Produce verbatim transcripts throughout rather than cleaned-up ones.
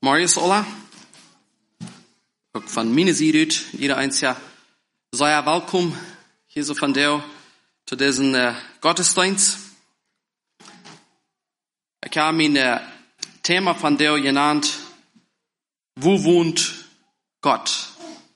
Marius Ola. Ook van mijn zijde uit, jeder eins ja, sei ja welkom hier so von der zu diesen uh, Gottesdienst. Ich habe mein uh, Thema von der genannt, wo wohnt Gott?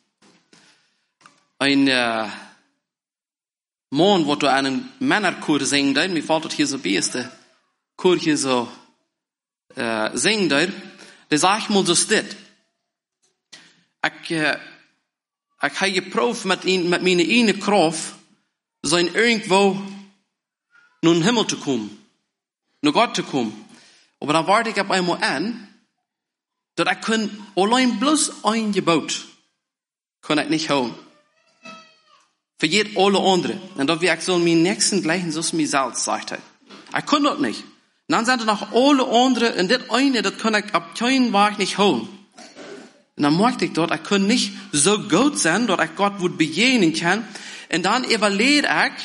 Ein uh, Mann, wo du einen Männerchor singen da, mir fällt das hier so bei, ist der Chor hier so uh, singen da, der sagt mal so steht. Ich, uh, ich habe geprobt mit, mit meiner eigenen Kraft, sein irgendwo nun in den Himmel zu kommen, nach Gott zu kommen. Aber dann warte ich auf einmal an, dass ich kann allein bloß ein Gebot kann ich nicht holen. Für jede alle andere. Und da wir ich soll meinen Nächsten gleichen, so es mir selbst sagt. Ich kann das nicht. Und dann sind noch alle andere, und das eine, das kann ich ab keinen Weg nicht holen. Und dann merkte ich dort, ich kann nicht so gut sein, dass ich Gott wohl begegnen kann. Und dann evaluiert ich,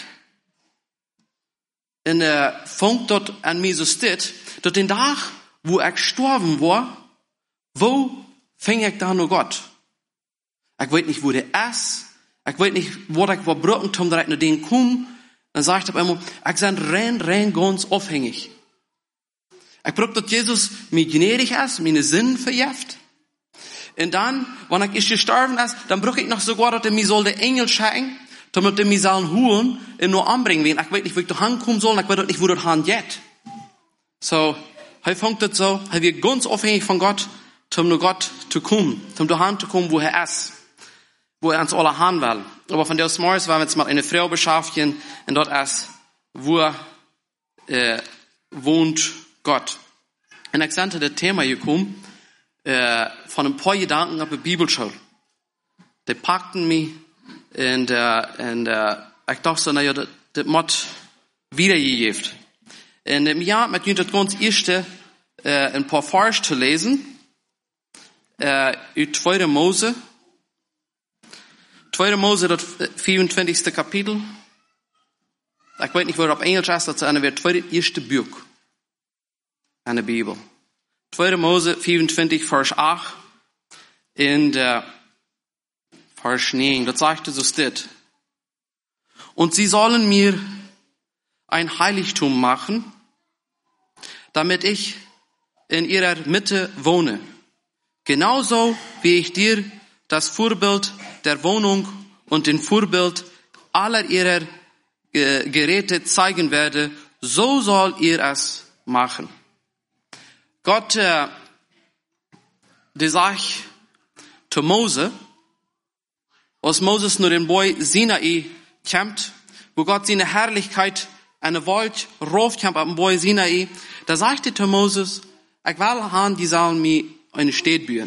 in der Funk dort an mir so steht, dass den Tag, wo ich gestorben war, wo fing ich da nur Gott? Ich weiß nicht, wo der ist. Ich weiß nicht, wo ich war brücken, um direkt nach denen kommen. Dann sage ich auf einmal, ich bin rein, rein ganz aufhängig. Ich brauche, dass Jesus mir gnädig ist, meine Sinn verjeft. Und dann, wenn ich gestorben ist, dann brauche ich noch sogar, dass er mir soll der Engel schicken, damit er mir sollen holen und nur anbringen will. Ich weiß nicht, wo ich da hinkommen soll, ich weiß nicht, wo das hingeht. So, er fängt das so, er wird ganz abhängig von Gott, um nur Gott zu kommen, um dahin zu kommen, wo er ist, wo er uns alle haben will. Aber von der Morgens wollen wir jetzt mal eine Frau beschäftigen, und dort ist, wo äh, wohnt Gott. Und ich sind das Thema gekommen, äh, von ein paar Gedanken auf der Bibelschule. Die packten mich, und, äh, und äh, ich dachte so, naja, das, das muss wiedergegeben. Und im Jahr mit uns das ganz erste, äh, ein paar Vers zu lesen, äh, aus zweiter Mose. zweiter Mose, das vierundzwanzigste Kapitel. Ich weiß nicht, wo er auf Englisch ist, das ist eine zweite erste Buch in der Bibel. zweiter Mose vierundzwanzig, Vers acht. Und, äh, Vers neun, das sagte so steht. Und sie sollen mir ein Heiligtum machen, damit ich in ihrer Mitte wohne. Genauso wie ich dir das Vorbild der Wohnung und den Vorbild aller ihrer äh, Geräte zeigen werde, so soll ihr es machen. Gott, äh, der sagt zu Mose, als Moses nur den Boy Sinai kämpft, wo Gott seine Herrlichkeit eine Wolke raufkämpft auf den Boy Sinai, da sagte zu Moses, ich will haben, die sollen mir eine Stadt bauen.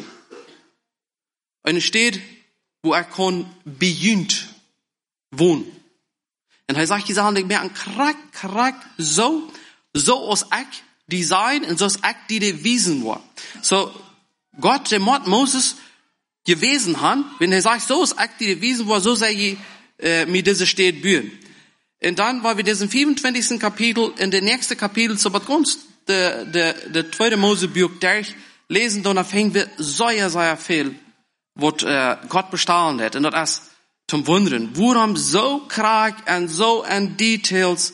Eine Stadt, wo er kann bejunt wohnen. Und er sagt, die sollen nicht mehr an krack, krack, so, so als ich design und so als ich die gewesen war. So, Gott, der Mord Moses gewesen hat, wenn er sagt, so als ich die gewesen war, so sei ich äh, mir diese Stadt bauen. Und dann war wir diesen vierundzwanzigsten Kapitel, in der nächsten Kapitel, so was ganz, der, der, der zweite Mose-Buch durchlesen, dann fängt wir sehr, sehr viel, was äh, Gott bestahlen hat. Und das ist zum Wundern, warum so krass und so in Details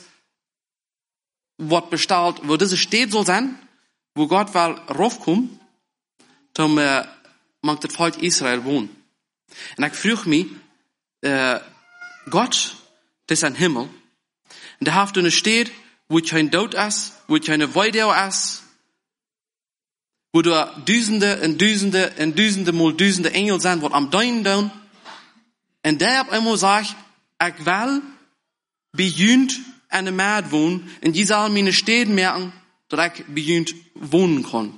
was bestahlt, wo diese Stadt soll sein, wo Gott will raufkommen, zum äh, mag das Volk Israel wohnen. Und ich frage mich, äh, Gott, das ist ein Himmel, und der hat eine Stadt, wo kein Tod ist, wo keine Weide ist, wo da Düsende und Düsende und Düsende mal Düsende Engel sind, die am Deinen tun. Und der hat einmal gesagt, ich will bejunt an der Mad wohnen, und die sollen meine Städte merken, dass ich bejunt wohnen kann.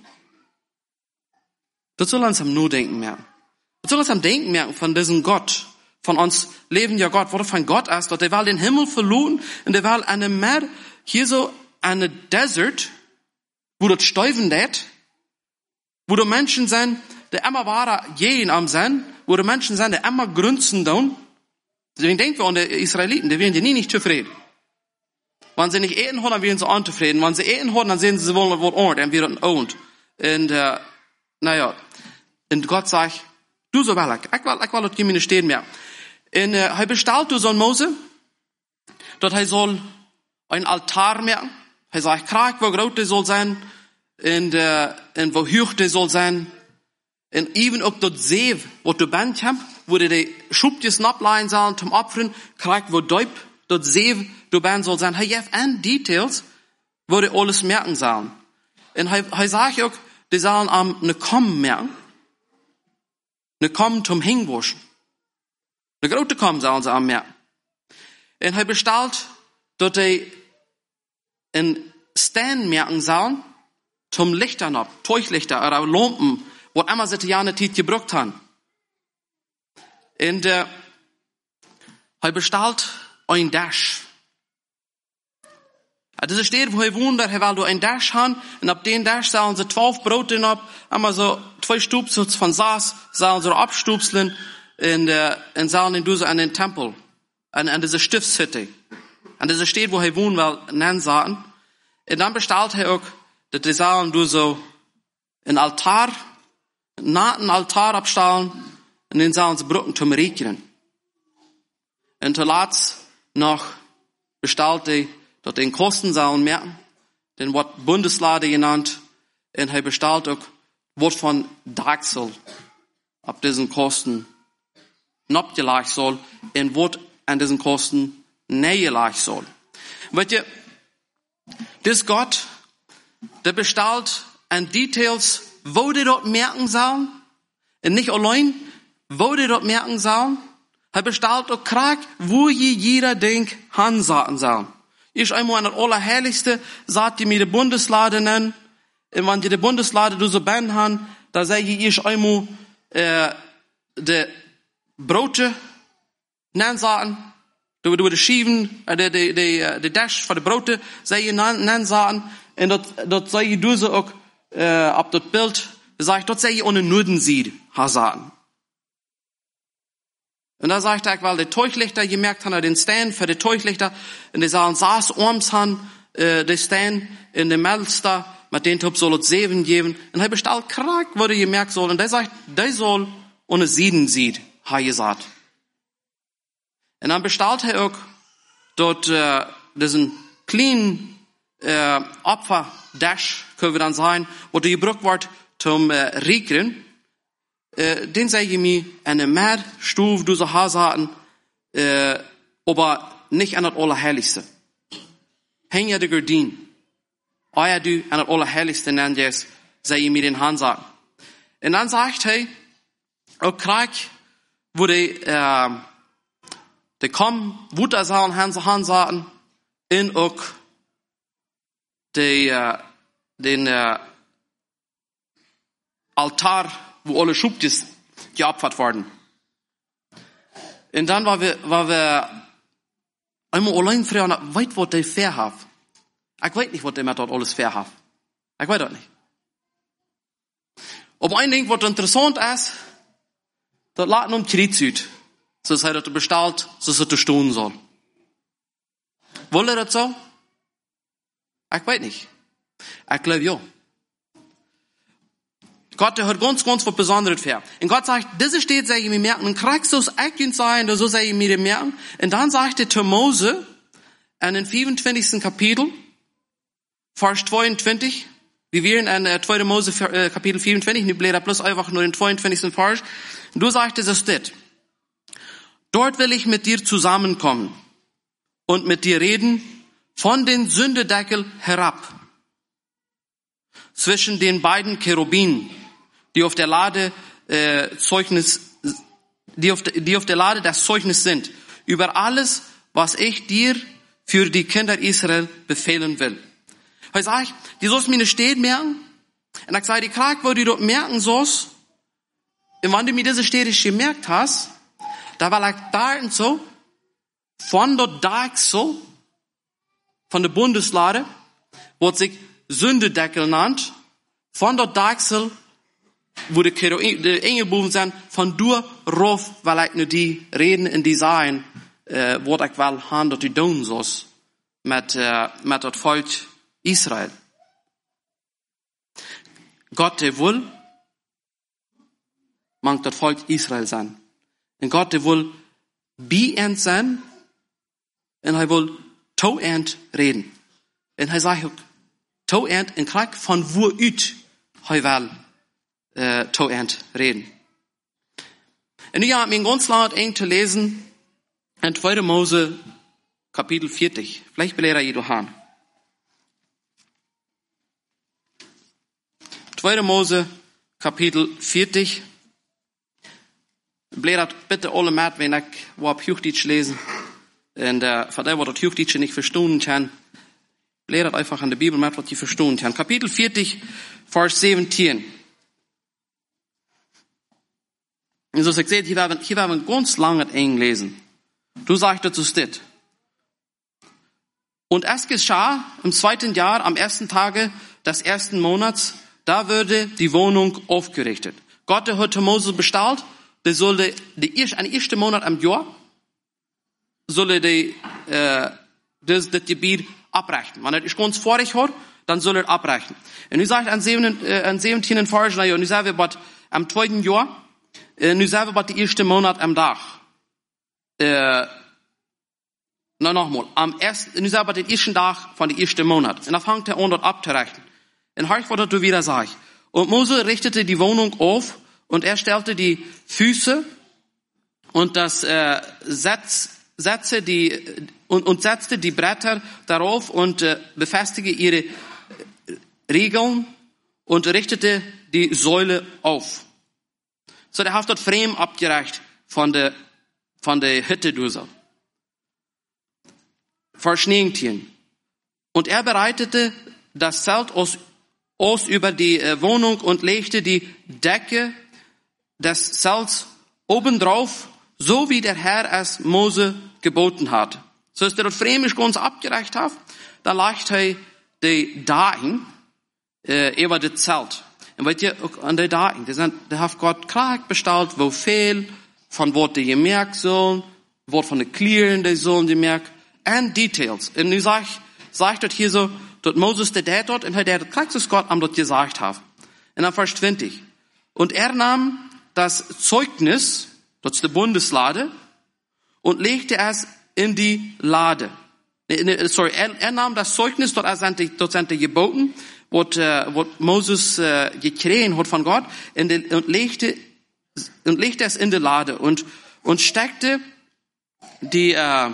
Das soll uns am Nur-Denken merken. Das soll uns am Denken merken von diesem Gott, von uns leben ja Gott, wo der von Gott ist, dass der will den Himmel verloren, und der will eine Meer, hier so eine Desert, wo das Stäuben lädt, wo die Menschen sind, die immer wahrer gehen am sein, wo die Menschen sind, die immer grünzen tun. Deswegen denken wir an die Israeliten, die werden ja nie nicht zufrieden. Wenn sie nicht eten haben, dann werden sie unzufrieden. Wenn sie eten haben, dann sehen sie, sie wollen was ordnen, und wir das owned. Und, äh, naja, und Gott sagt, du so wel, ich will, ich will, dass ihr mir nicht stehen mehr. Und äh, er bestellt du so ein Mose, dass er soll ein Altar machen. Er sagt, krak, wo groß der soll sein, und, äh, und wo hoch der soll sein. Und even auch dort See, wo du bent hast, wo du die Schubjes ableihen sollen zum Opfern, krak, wo deub, dort See, du bent soll sein. Er gibt an Details, wo die alles merken sollen. Und er, er sagt auch, die sollen am ne Komm merken. Ne Komm zum Hingwaschen. Ne große Komm sollen sie am merken. Und er bestellt, dass die in Stand merken sollen, zum Lichtern ab, Teuchlichter oder Lampen, wo immer sie die Jahre Zeit gebraucht haben. Und äh, er bestellt ein Dash. Das steht, wo er wohnt, er will ein Dash haben, und ab den Dash sollen sie zwölf Brote ab, einmal so zwei Stupsels von Saas, sollen sie abstupseln, und, äh, und sollen ihn durch an den Tempel, an, an diese Stiftshütte. Und das steht, wo er wohnt, weil nennen sagen. Und dann bestellt er auch, dass die sollen durch so ein Altar, nach einem Altar abstellen, und den sollen sie Brücken zum Regnen. Und zuletzt noch bestellt er, dass den Kosten sollen merken, den wird Bundeslade genannt, und er bestellt auch, wird von Dachsel ab diesen Kosten abgelegt soll, und wird an diesen Kosten nähergelegt soll. Weißt ihr, das Gott, der bestellt an Details, wo die dort merken sollen, und nicht allein, wo die dort merken sollen, er bestellt auch krank, wo je jeder Ding hansaten soll. Ich einmal an der Allerheiligste, sagt ihr mir die Bundeslade nennen, und wenn die die Bundeslade du so ben han, da sage ich einmal, äh, die Brote nennen sagen, du du die Schieben, äh, die die die die Dash von die Brote, sage ich nennen sagen, und dort dort sage ich du so auch äh, ab dort Bild, sage ich dort sage ich ohne Nuden sieht, ha sagen. Und da sagt er, weil die Teuchlichter gemerkt haben, den Stand für die Teuchlichter, und die sollen saß orms han, äh, die Stand in dem Melster, mit den Top soll es sieben geben, und er bestellt krank, wo die gemerkt soll, und der sagt, der soll ohne Sieden sieht, ha gesagt. Und dann bestellt er auch dort, äh, diesen kleinen, äh, Opfer-Dash, können wir dann sagen, wo die gebraucht wird zum, äh, Riekern, Uh, den sage ich mir, eine mehr Stufe, du so Hasaten, uh, aber nicht an das Allerheiligste. Häng ja die Gardin. Euer du an das Allerheiligste nennt es, sage ich mir den Hansaten. Und dann sagt er, auch Krieg, wo die, uh, die kommen, wo da sollen Hansaten, in auch die, uh, den, uh, Altar, wo alle Schubjes geopfert worden. Und dann war wir, war wir einmal allein fragen, weit was der fair hat. Ich weiß nicht, was der mir dort alles fair hat. Ich weiß das nicht. Aber ein Ding, was interessant ist, dort laden um Kritzüt. So sei das bestellt, so dass er stehen soll. Wollt ihr das so? Ich weiß nicht. Ich glaube ja. Gott, der hat ganz, ganz was Besonderes für. Und Gott sagt, diese steht, sag ich mir merken, und kriegst du es eigentlich sein, so sag ich mir merken. Und dann sagt er zu Mose, in den fünfundzwanzigsten Kapitel, Vers zweiundzwanzig, wie wir in äh, zweiter Mose äh, Kapitel vierundzwanzig, nicht blätter plus einfach nur den zweiundzwanzigsten Vers. Und du sagst es dit. Dort will ich mit dir zusammenkommen und mit dir reden von den Sündedeckel herab. Zwischen den beiden Cherubinen, die auf der Lade äh, Zeugnis, die auf, de, die auf der Lade das Zeugnis sind, über alles, was ich dir für die Kinder Israel befehlen will. Ich sage, die sollst mir nicht stehen merken. Und ich sage, die Krag, wo du dort merken sollst, und wenn du mir diese Städte gemerkt hast, da war ich da und so, von dort da so, von der Bundeslade, wo sich Sündedeckel nannt, von dort Dachsel, wo die, die Engelbuben sind, von dur rauf, weil ich nur die reden in die Sein, äh, wo ich will haben, dass die tun sollst, mit, äh, mit das Volk Israel. Gott, der will, mag das Volk Israel sein. Und Gott, der will bei sein, und er will to end reden. Und er sagt, to end, in krijg von wo uit, hij will uh, to end reden. Und nu ja, mir ganz laut eng zu lesen, in zweiter Mose, Kapitel vierzig. Vielleicht belehrer ihr Johann. zweiter Mose, Kapitel vierzig. Belehrt bitte alle mit, wenn ich auf Hochdeutsch lesen. Und uh, von der, was das Hochdeutsch nicht verstehen kann, belehrt einfach an der Bibel mit, was die verstehen kann. Kapitel vierzig, Vers siebzehn. Und so ich sehe, hier werden, hier werden wir ganz lange eng lesen. Du sagst dazu dit. Und es geschah im zweiten Jahr, am ersten Tage des ersten Monats, da würde die Wohnung aufgerichtet. Gott hat Mose bestellt, der sollte die erste, ein erster Monat am Jahr, solle die, äh, das, das Gebiet abrechnen. Wenn er ist ganz vorig hat, dann soll er abrechnen. Und nu sagt an siebzehnten Vers, und nu sagen wir, am zweiten Jahr, nu sagen wir, die erste Monat am Tag. Äh, na nochmal, am ersten, nu sagen wir, den ersten Tag von dem ersten Monat. Und dann fängt er an, dort abzurechnen. Und hör, was du wieder sagst. Und Mose richtete die Wohnung auf, und er stellte die Füße und das äh, Setz, Sätze die und, und setzte die Bretter darauf und äh, befestigte ihre Regeln und richtete die Säule auf. So, der hat dort Frame abgereicht von der von der Hütte Dusel. Vers neunzehn. Und er bereitete das Zelt aus, aus über die äh, Wohnung und legte die Decke des Zelts obendrauf, so wie der Herr es Mose geboten hat. So als der dort Frame ist ganz abgereicht hat, da legt er die Dahin äh, über das Zelt. Und weißt ihr, an der Dahin, da hat Gott klar bestellt, wo viel von was die gemerkt sollen, was von den Klieren die sollen gemerkt, and details. Und nu sag ich, sag ich dort hier so, dort Moses, der der dort, und der der kriegt es Gott am dort gesagt hat. Und dann Vers zwanzig. Und er nahm das Zeugnis, das ist die Bundeslade, und legte es in die Lade. Sorry, er, er nahm das Zeugnis, dort sind die, dort sind die Geboten, was, äh, was Moses äh, gekriegt hat von Gott, in die, und legte und legte es in die Lade und und steckte die äh,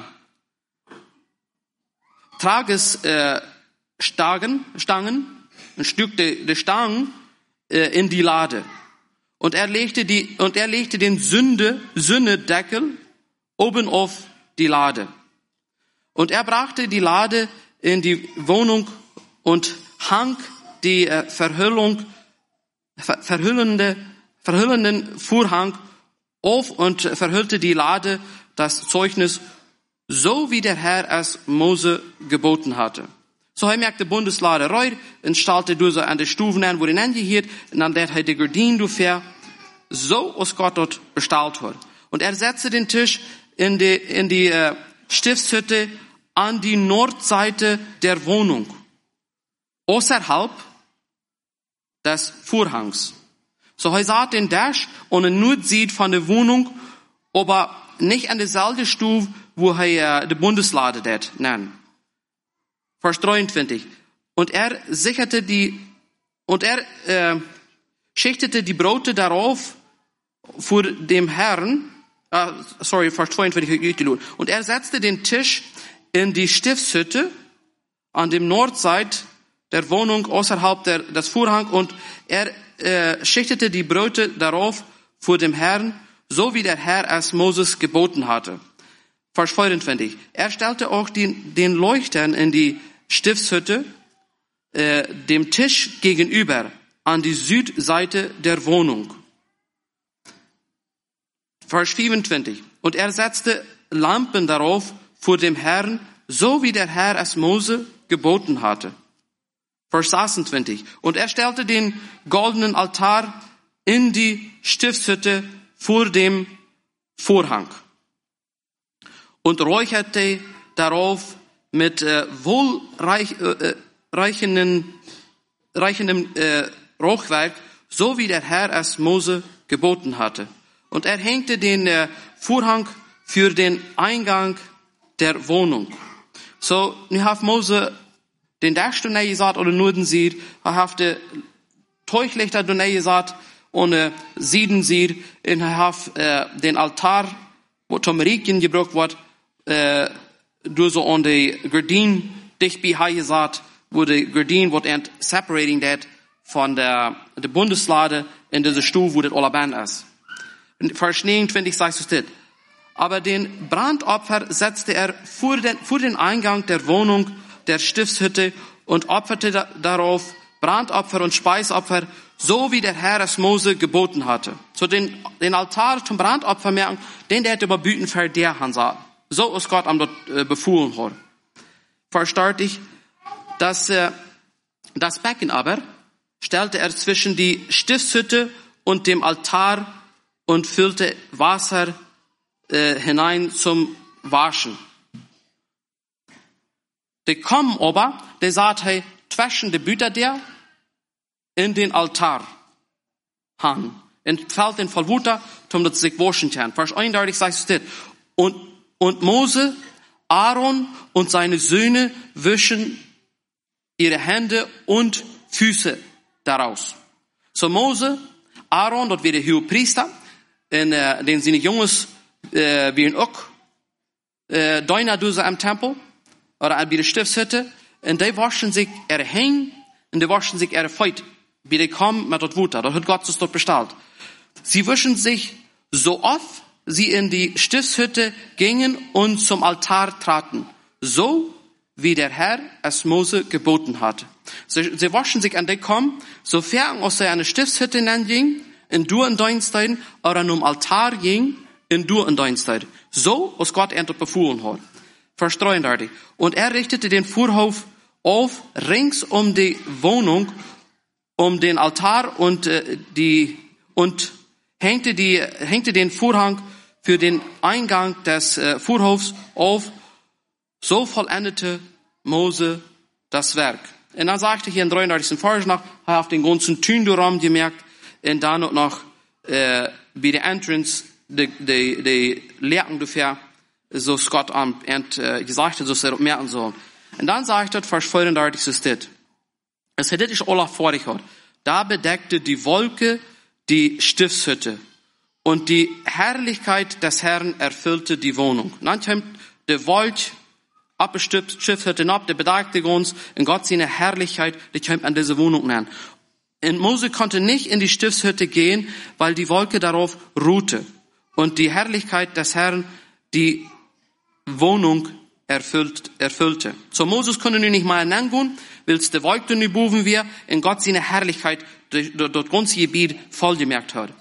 Trages äh, Stangen, Stangen, ein Stück der de Stangen äh, in die Lade. Und er legte die, und er legte den Sünde, Sündedeckel oben auf die Lade. Und er brachte die Lade in die Wohnung und hang die äh, Verhüllung, ver, verhüllende, verhüllenden Vorhang auf und verhüllte die Lade, das Zeugnis, so wie der Herr es Mose geboten hatte. So hij merkte Bundeslade rein und stellte du so an die Stufen an, wo den angehielt, und dann der hij die Gardinen du fair, so als Gott dort bestellt hat. Und er setzte den Tisch in die, in die äh, Stiftshütte an die Nordseite der Wohnung, außerhalb des Vorhangs. So hij sah den Tisch und er nur sieht von der Wohnung, aber nicht an derselben Stufe, wo er äh, die Bundeslade dort nennt. Vers dreiundzwanzig. Und er sicherte die, und er äh, schichtete die Brote darauf vor dem Herrn, äh, sorry, Vers zweiundzwanzig. Und er setzte den Tisch in die Stiftshütte an dem Nordseite der Wohnung außerhalb der, des Vorhangs, und er äh, schichtete die Brote darauf vor dem Herrn, so wie der Herr es Moses geboten hatte. Vers vierundzwanzig. Er stellte auch den, den Leuchtern in die Stiftshütte, äh, dem Tisch gegenüber, an die Südseite der Wohnung. Vers vierundzwanzig. Und er setzte Lampen darauf vor dem Herrn, so wie der Herr es Mose geboten hatte. Vers sechsundzwanzig. Und er stellte den goldenen Altar in die Stiftshütte vor dem Vorhang und räucherte darauf mit äh, wohlreichenden äh, reichendem äh, Rauchwerk, so wie der Herr es Mose geboten hatte. Und er hängte den äh, Vorhang für den Eingang der Wohnung. So, nu hat Mose den Dach du gesagt oder nur den Sied, er hat die Teuchlichter du gesagt und äh, Sieden sieht, und er hat äh, den Altar, wo Tomeriken gebraucht wird, äh, du so an die Gardine dich bei gesagt, wo die Gardine wird ent separating that von der, der Bundeslade in dieser Stuhl, wo das Olaban ist. In Vers neunundzwanzig sagt es das. Aber den Brandopfer setzte er vor den, vor den Eingang der Wohnung der Stiftshütte und opferte da, darauf Brandopfer und Speisopfer, so wie der Herr es Mose geboten hatte. So den, den Altar zum Brandopfer merken, den der hat überbüten für der Hansa. So ist Gott am dort äh, befohlen hat. Versteht ich, dass äh, das Becken aber stellte er zwischen die Stiftshütte und dem Altar und füllte Wasser äh, hinein zum Waschen. Der kommen aber, der sagt, hey, zwischen die Büter der in den Altar han. Und fällt den voll Wuter, um das sich waschen kann. Vers eindeutig sagt es das. Und, und Mose, Aaron und seine Söhne wischen ihre Hände und Füße daraus. So Mose, Aaron, dort wie der Hohepriester, in äh, den seine Jungs äh, wie ein Uck, äh, deiner Duse am Tempel, oder bei der Stiftshütte, und die waschen sich ihre Hände, und die waschen sich ihre Feut, wie die kommen mit dort Wuter, dort hat Gott es dort bestellt. Sie wischen sich so oft sie in die Stiftshütte gingen und zum Altar traten, so wie der Herr es Mose geboten hatte. Sie, sie waschen sich an die kommen, sofern aus der eine Stiftshütte ging, in du in Dienstzeiten, oder nur am Altar ging, in du in Dienstzeiten. So, was Gott endlich befohlen hat. Verstreuen dort. Und er richtete den Vorhof auf, rings um die Wohnung, um den Altar und äh, die, und hängte die, hängte den Vorhang für den Eingang des äh, Vorhofs auf. So vollendete Mose das Werk. Und dann sagte hier in dreiunddreißigsten Vers noch, er hat den ganzen Tünderraum gemerkt, und dann noch äh, bei der Entrance, die, die, die Lehrten dafür, so Gott am und äh, gesagt hat, so sie merken sollen. Und dann sagt er, Vers vierunddreißig ist das. Es hätte ich Allah vor dich hat. Da bedeckte die Wolke die Stiftshütte und die Herrlichkeit des Herrn erfüllte die Wohnung. Und dann kommt die Wolke ab der Stiftshütte ab, der bedeckte uns und Gott seine Herrlichkeit, die kommt an diese Wohnung an. Und Mose konnte nicht in die Stiftshütte gehen, weil die Wolke darauf ruhte und die Herrlichkeit des Herrn die Wohnung erfüllt, erfüllte. So Moses konnte nun nicht mal hineingehen, weil es die Wolke nicht boven wir, und Gott seine Herrlichkeit dort ganze Gebiet vollgemerkt hat.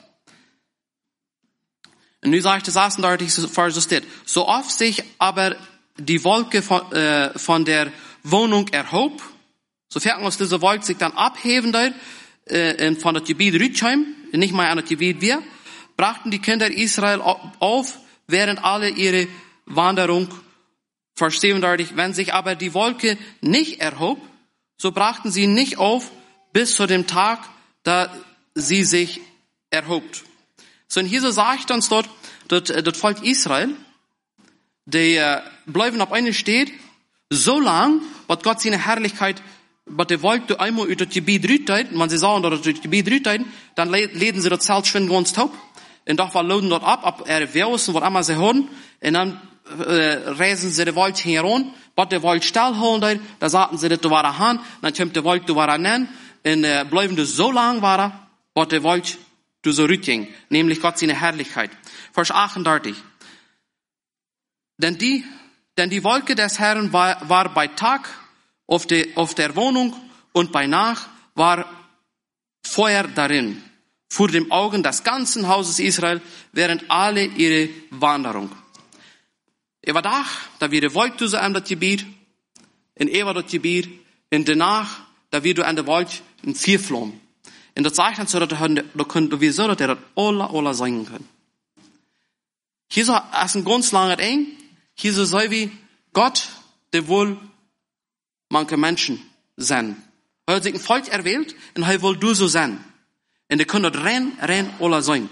Und nun sagt es eindeutig, so oft sich aber die Wolke von, äh, von der Wohnung erhob, sofern aus dieser Wolke sich dann abheben wird, äh, von das Gebiet Rütschheim, nicht mal an das Gebiet wir, brachten die Kinder Israel auf, während alle ihre Wanderung verstehen deutlich. Wenn sich aber die Wolke nicht erhob, so brachten sie nicht auf bis zu dem Tag, da sie sich erhob. So, und hier so sagt uns dort, dort, dort Volk Israel, die äh, bleiben auf eine steht, so lang, was Gott seine Herrlichkeit, was die Wolke einmal über das Gebiet rüttet, wenn sie sagen, dass das Gebiet rüttet, dann leden sie das Zelt schwingen ganz taub. Und doch war loden dort ab, ab er Wirsen, was immer sie hören, und dann äh, reisen sie die Wolke heran, was die Wolke still holen, da sagten sie, das war han, dann kommt die Wolke, du war nen, und äh, bleiben das so lang war, was die Wolke du so rütting, nämlich Gott seine Herrlichkeit. Vers achtunddreißig. Denn die, denn die Wolke des Herrn war, war bei Tag auf, die, auf der Wohnung und bei Nacht war Feuer darin, vor dem Augen des ganzen Hauses Israel, während alle ihre Wanderung. Er war da, da wir die Wolke so an das Gebiet, in er war das Gebiet, in danach, da wir du an der Wolke in vier Flammen. Und das sagt uns so, dass wir so, dass er das alle, alle singen können. Hier so, als ein ganz langer Eng, hier so sei wie Gott, der wohl manche Menschen sein. Er hat sich ein Volk erwählt, und er will du so sein. Und er kann dort rein, rein, alle sein.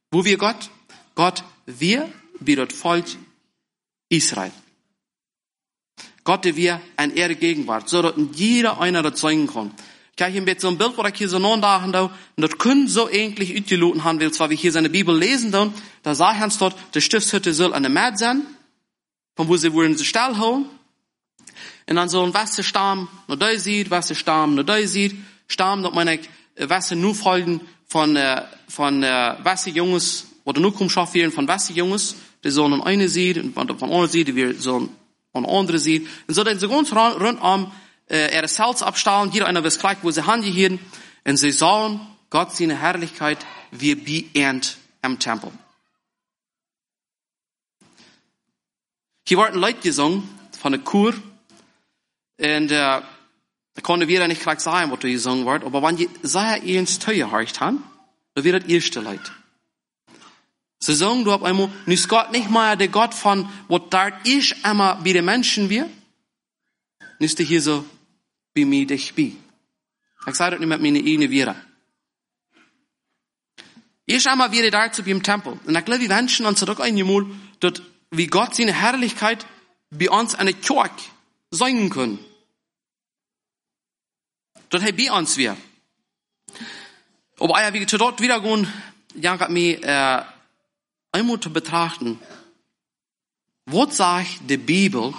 Wo wir Gott? Gott, wir, wie das Volk Israel. Gott, der wir an ihre Gegenwart, so dass jeder einer das zeigen kann. Ich habe hier mit so ein Bild, wo ich hier so noch da und das können so ähnlich utgeloten haben will, zwar wie hier seine Bibel lesen, dann, da sagt Hans dort, die Stiftshütte soll an der Mäd sein, von wo sie wollen sie Stall holen, und dann so ein Wasserstamm, noch da sieht, Wasserstamm, noch da sieht, Stamm, dass meine Wasser nur folgen von, äh, von, äh, Wasserjunges, oder nur kommen schaffen von Wasserjunges, die so an eine sieht, und von der anderen sieht, die wir so an andere sieht, und so, dann so ganz rundum, äh, ihre Salz abstahlen, jeder einer weiß gleich, wo sie Hand hier, und sie sahen Gott seine Herrlichkeit, wie beernt am Tempel. Hier wurden Leute gesungen, von der Chor, und, äh, da konnte wieder nicht gleich sagen, was da gesungen wird, aber wenn die sehr ins Teuer gehorcht haben, dann wird das erste Leid. Sie sagen, du hast einmal, nicht Gott nicht mehr der Gott von, was dort ist, immer wie die Menschen wir, nicht der hier so, wie mir dich bi. Ich sage das nicht mit meiner eigenen Vira. Ich einmal wieder da zu beim Tempel. Und ich glaube, wir Menschen uns doch einmal, dass wie Gott seine Herrlichkeit bei uns an der Kirche singen können. Das hat bei uns wir. Aber ja, wie zu dort wieder gehen, ja, hat mir, äh, einmal zu betrachten, was sagt die Bibel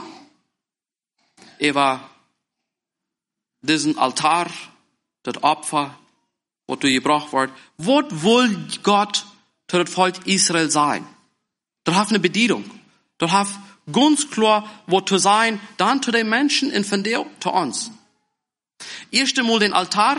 über diesen Altar, das Opfer, was du gebracht wird. Was will Gott zu das Volk Israel sein? Das hat eine Bedienung. Das hat ganz klar, was zu sein, dann zu den Menschen und von dir zu uns. Erst einmal den Altar.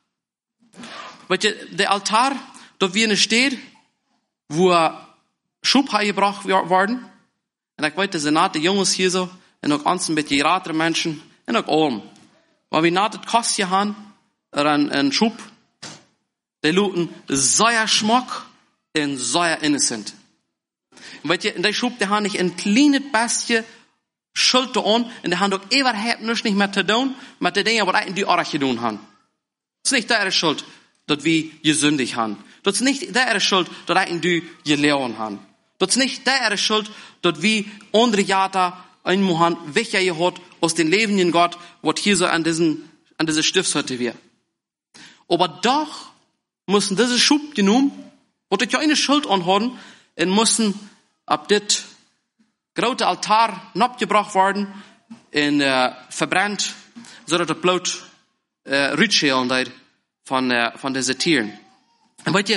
Weil der Altar, dort wie eine steht, wo Schub gebracht worden. Und ich weiß, der Senat, die Jungs hier so, und auch ganzen mit geratenen Menschen, und auch allem. Weil wir nach das Kostje haben, ein, ein Schub, die luten sehr schmuck und sehr innocent. Und weißt du, in der Schub, die haben nicht ein kleines bisschen Schuld an, und die haben doch überhaupt nichts nicht mehr zu tun, mit den Dingen, was eigentlich die Arche tun haben. Das ist nicht der Schuld, dass wir gesündigt haben. Das ist nicht der Schuld, dass eigentlich die gelernt haben. Das ist nicht der Schuld, dass wir andere Jahre einmal haben, welcher ihr hat aus den lebenden Gott, was hier so an diesen, an dieser Stiftshütte wir. Aber doch müssen diese Schub genommen, wo die keine Schuld anhaben, und müssen ab dit große Altar abgebracht worden und äh, verbrannt, so dass das Blut äh, rütschälen von, äh, von diesen Tieren. Und weißt ihr,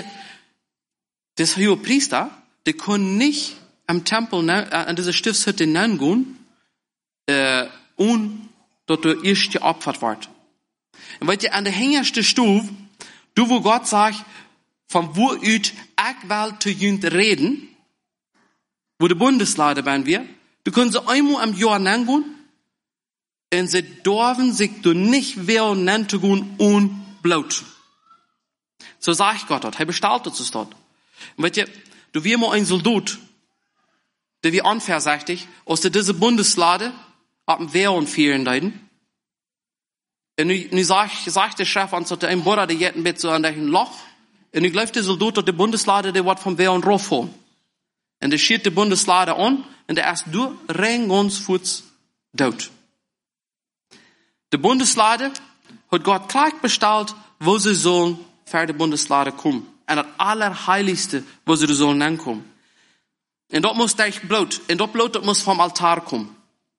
das hohe Priester, die können nicht am Tempel, äh, an dieser Stiftshütte hineingehen, äh, und dort der erste geopfert wird. Und weißt ihr, an der hintersten Stufe, du wo Gott sagt, von wo ut ich will zu jünd reden, wo die Bundeslade waren wir, du können sie einmal am Jahr hineingehen, und sie dürfen sich du nicht wählen, nennen zu gehen, und Blut. So sagt Gott dort, er bestellt uns dort. Und weißt ihr, du wie immer ein Soldat, der wie anfertigt, aus der diese Bundeslade, ab dem Wehr und vielen Leuten. Und nu sagt, sagt der Chef an so einem Bruder, der jetzt mit so an einem Loch, und nu läuft der Soldat dort die Bundeslade, der wird vom Wehr und Rohr vor. Und der schiert die Bundeslade an, und der erst durch, rein ganz Fuß, tot. Die Bundeslade hat Gott klar bestellt, wo sie sollen für die Bundeslade kommen. Und das Allerheiligste, wo sie sollen ankommen. Und dort muss der Blut, und dort Blut, das muss vom Altar kommen.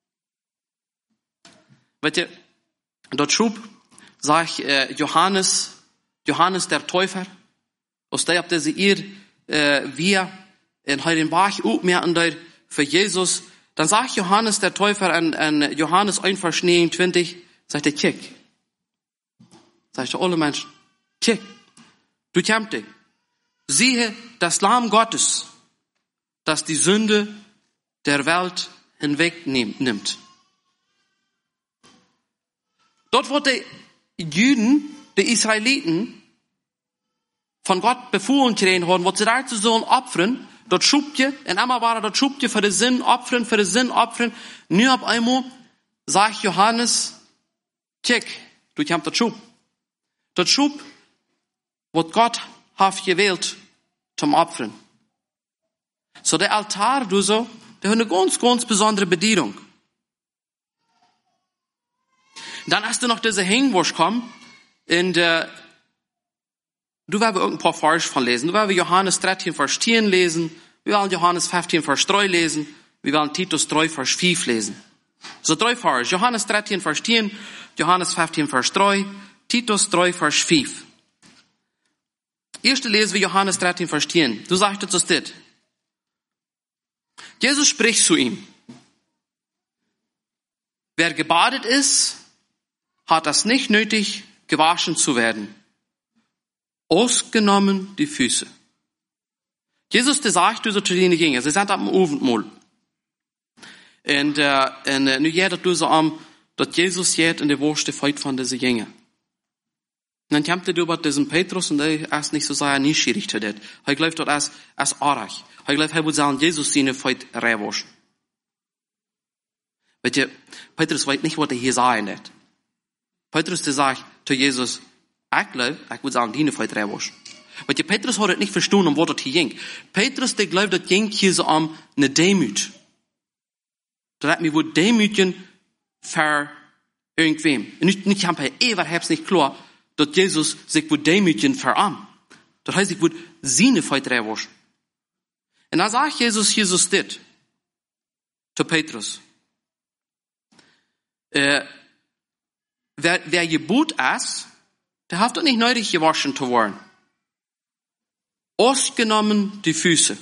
Weißt ihr, dort schub, sagt äh, Johannes, Johannes der Täufer, aus der habt ihr sie ihr, äh, wir, in heiligen Bach, auch mehr an der, für Jesus, dann sagt Johannes der Täufer an, an Johannes eins Vers neunundzwanzig, sagt er, kick. Sagt er, alle Menschen, kick. Du kämpft dich. Siehe, das Lamm Gottes, das die Sünde der Welt hinwegnimmt. Dort wurde die Juden, die Israeliten, von Gott befohlen kriegen haben, was sie dazu sollen opfern, dort schubte, und einmal war dort schubte für den Sinn opfern, für den Sinn opfern, nur ab einmal sagt Johannes, kick, du kämpft dort schub. Dort schub, was Gott hat gewählt zum Opfern. So der Altar, du so, der hat eine ganz, ganz besondere Bedienung. Dann hast du noch diese Hängwurst kommen, und äh, du werden irgendein paar Vers von lesen. Du werden Johannes dreizehn, Vers zehn lesen, wir werden Johannes fünfzehn, Vers drei lesen, wir werden Titus drei, Vers fünf lesen. So drei Vers, Johannes dreizehn, Vers zehn, Johannes fünfzehn, Vers drei, Titus drei, Vers fünf. Erste lesen wir Johannes dreizehn, Vers zehn. Du sagst uns das. Jesus spricht zu ihm. Wer gebadet ist, hat das nicht nötig, gewaschen zu werden. Ausgenommen die Füße. Jesus, der sagt du so zu den Jüngern, sie sind am Abendmahl. Und, äh, und äh, nu geht du so am, dass Jesus geht in der Wurst feit von diesen Jüngern. Und dann kommt er über diesen Petrus und er ist nicht so sehr neugierig zu das. Er glaubt dort als, als arg. Er glaubt, er würde sagen, Jesus seine feit reinwaschen. Weißt du, Petrus weiß nicht, was er hier sagen hat. Petrus, der sagt zu Jesus, ich glaube, ich würde sagen, die feit reinwaschen. Weißt du, Petrus hat es nicht verstanden, um was das hier ging. Petrus, der glaubt, das ging hier so um eine Demut. Das hat mir wohl Demütigen für irgendwem. Und nicht, nicht haben wir überhaupt nicht klar, dass Jesus sich wohl Demütigen für arm. Das heißt, ich würde seine feit reinwaschen. Und dann sagt Jesus, Jesus dit, zu Petrus, äh, wer, wer gebot ist, der hat doch nicht nötig gewaschen zu werden. Ausgenommen die Füße.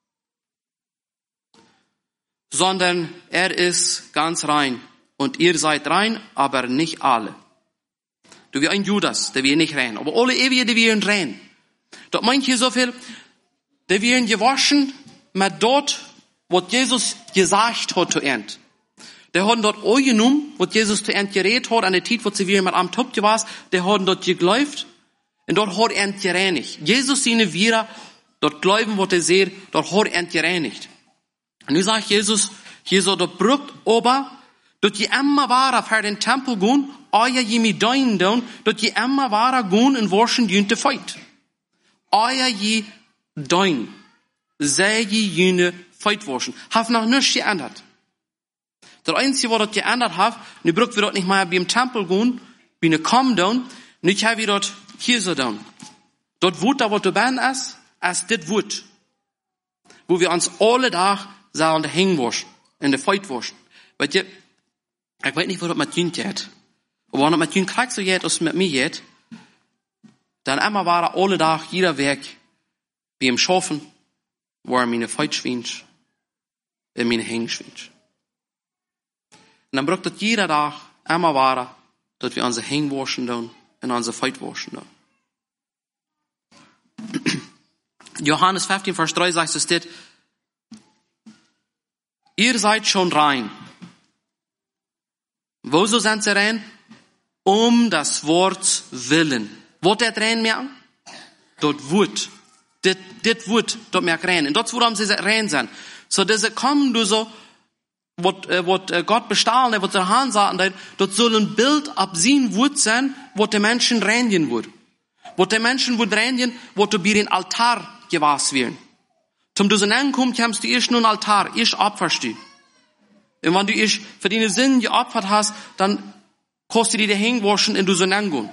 Sondern er ist ganz rein. Und ihr seid rein, aber nicht alle. Du wie ein Judas, der wir nicht rein. Aber alle ewige, die wir rein. Dort meint hier so viel, der wir gewaschen mit dort, was Jesus gesagt hat zu end. Der hat dort auch genommen, was Jesus zu end geredet hat, an der Zeit, wo sie wir mit am Top war, der hat dort geglaubt, und dort hat er gereinigt. Jesus seine Vierer, dort glauben, was er sieht, dort hat er gereinigt. Und nun sagt Jesus, hier so der Brückt ober, dort die immer wahrer für den Tempel gehen, euer je dein down, dort die immer wahrer gehen und waschen jünte feit. Euer je dein, sei je jüne feit waschen. Haf noch nichts geändert. Der Einzige, was dort geändert hat, nu brückt wir dort nicht mal beim Tempel gehen, wie ne kommen down, nicht haben wir dort hier so down. Dort wut da, was du ben ist, als dit wut. Wo wir uns alle Tag sagen, der Hängen waschen, in der Feit waschen. Weil ihr, ich weiß nicht, was das mit Jünt geht. Aber wenn das mit Jünt kriegt so geht, als mit mir geht, dann immer war er alle Tag, jeder Weg, wie im Schaffen, wo er meine Feit schwingt, und meine Hängen schwingt. Und dann braucht das jeder Tag, immer war er, dass wir unsere Hängen waschen und unsere Feit waschen. Johannes fünfzehn, Vers drei sagt es dit, ihr seid schon rein. Woso sind sie rein? Um das Wort willen. Wollt ihr rein merken? Dort wird. Dit, dit wird, dort merkt rein. Und dort, wo haben sie rein sein. So, diese kommen du so, wat, äh, wat äh, Gott bestahlen, wat der Hahn sagen, dort soll ein Bild ab sein Wort sein, wo der Menschen reinigen wird. Wo der Menschen wird reinigen, wo du bei den Altar gewass werden. Zum du so ankommst, kommst du erst nur ein Altar, erst opferst du. Und wenn du erst für deine Sünden geopfert hast, dann kostet dir die Hänge waschen und du so angehen.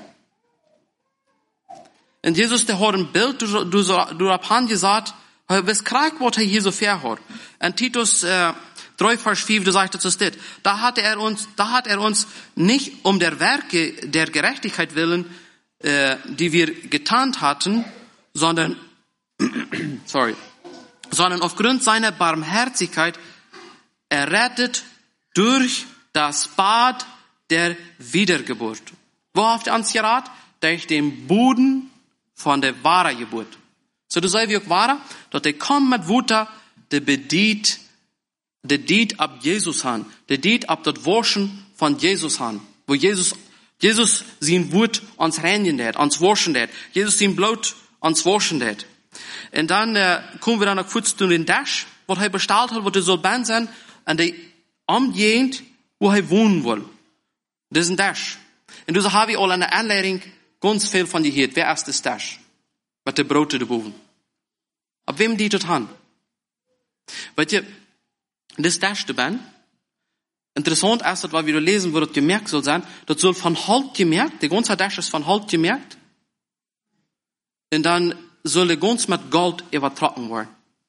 Und Jesus, der hat ein Bild, du, du, du hast han gesagt, was kriegt, was er hier so fair hat. Und Titus, äh, drei, Vers vier, du sagst das dit. Da hat er uns, da hat er uns nicht um der Werke der Gerechtigkeit willen, äh, die wir getan hatten, sondern, sorry, sondern aufgrund seiner Barmherzigkeit errettet durch das Bad der Wiedergeburt. Wo habt ihr uns geraten? Durch den Boden von der wahren Geburt. So du sagst wie auch wahr, dass der kommt mit Wutter, der bedient, der dient ab Jesus han, der dient ab das Waschen von Jesus han, wo Jesus, Jesus sein Wut uns reinigen hat, uns waschen hat, Jesus sein Blut uns waschen hat. Und dann äh, kommen wir dann noch kurz zu den Dash, was er bestellt hat, was er soll ben sein, an der Umgegend, wo er wohnen will. Das ist ein Dash. Und so habe ich all an der Anleitung ganz viel von dir gehört. Wer ist das Dash? Mit der Brote der Boven. Ab wem die das han? Weet je, das erste ben, interessant ist, dass wir lesen, wo das gemerkt soll sein, das soll von Halt gemerkt, die ganze Dash ist von Halt gemerkt, und dann soll der ganz mit Gold übertrocken werden.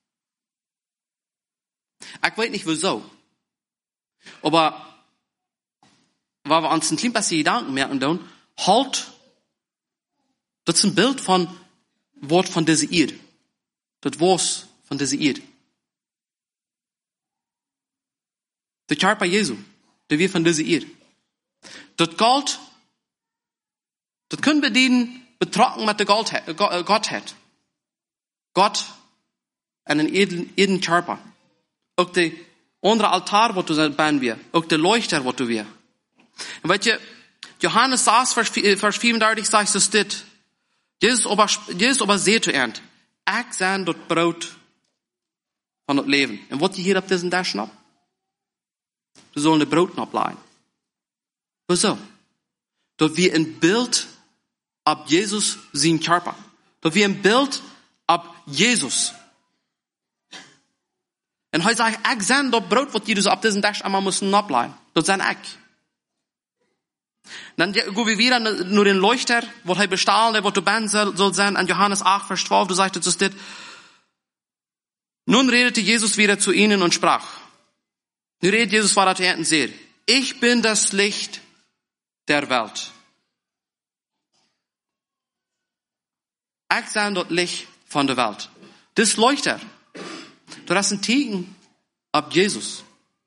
Ich weiß nicht wieso, aber weil wir uns ein klein bisschen Gedanken merken, dann, Halt, das ist ein Bild von Wort von dieser Erde. Das Wort von dieser Erde. Der Körper Jesu, der wir von dieser Erde. Das Gold, das können wir denen betrocken mit der Gottheit. Gott, einen edlen Körper. Auch der andere Altar, wo du bauen wir. Auch der Leuchter, wo du wir. Und weißt du, Johannes sechs, Vers vierunddreißig sagt es dit. Jesus aber, Jesus aber seht du ernt. Ich sein das Brot von das Leben. Und was die hier auf diesen Dash noch? Du sollen das Brot noch bleiben. Wieso? Dort wir ein Bild ab Jesus sein Körper. Dort wir ein Bild ab Jesus. Und heute sage ich, ich sein das Brot, was die so ab diesen Dash einmal müssen noch bleiben. Das sein ich. Dann gehen wir wieder nur den Leuchter, wo er bestahlen, der wo du ben soll, soll sein, an Johannes acht, Vers zwölf, du sagst es dit. Nun redete Jesus wieder zu ihnen und sprach. Nun redet Jesus weiter zu ihnen sehr. Ich bin das Licht der Welt. Ich bin das Licht von der Welt. Das Leuchter. Du hast ein Tegen ab Jesus.